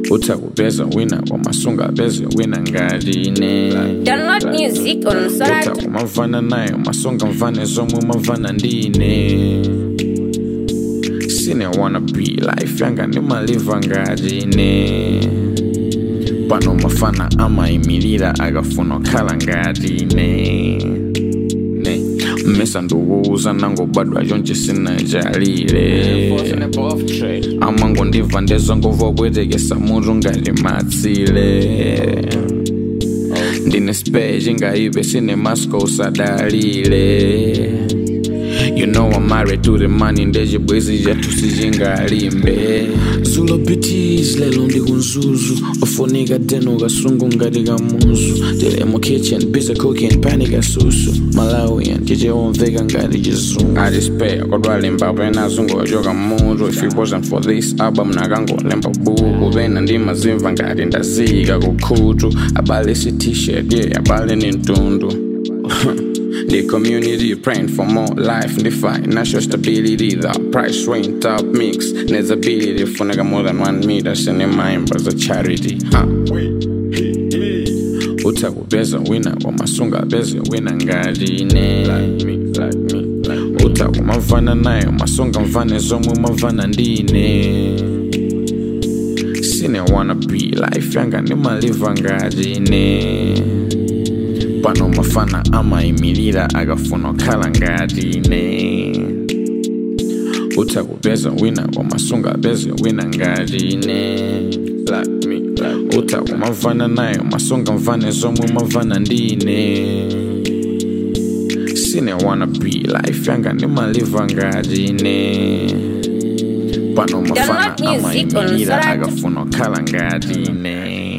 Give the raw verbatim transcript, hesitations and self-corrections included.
utakupeza wina wamasunga beze wina ngadine. Download music on Sorat. Utakumavana nayo masonga mvane zomwe mavana ndine. Sine wanna be life yanga nimaliva ngadine. Pano mafana ama imilira agafuna kala ngadine. Ne mesa nduwuza nango badwa yonje sinajalile. Amango ndiva ndezo ngovo bwetegesa muru ngali matsile. Ndine speji ngaibe sine masko usadalile. You know I'm married to the money ndeje bwezi jatu sijingalimbe. Zulo bitches lelo ndi kunzuzu ofoniga deno gasungu ngati gamuzu. Tele mo kitchen busy cooking panic susu. Malawian tije onvega ngati jizungu. I despair kodwale mbabwe nazungu ajoga mundu. If it wasn't for this album nagango lemba buku. Vena ndima zimva ngati ndaziga kukutu. Abale si t-shirt yeah abale nintundu. The community praying for more life in the financial stability. The price range top mix needs ability for nigga more than one meter. Send in mind as a charity. Huh? Utakupeza wina wamasunga beze wina ngadine. Like me, like me, like me. Utakumavana nayo masonga mvane zomwe mavana ndine. Sine wanna be life yanga nimaliva ngadine. Pano mafana ama imilira agafuna kala ngadine. Utakupeza wina wamasunga beze wina ngadine. Like me, like utakumavana nayo masonga mvane zomwe mavana ndine. Sine wanna be life yanga nimaliva ngadine. Pano mafana ama imilira agafuna kala ngadine.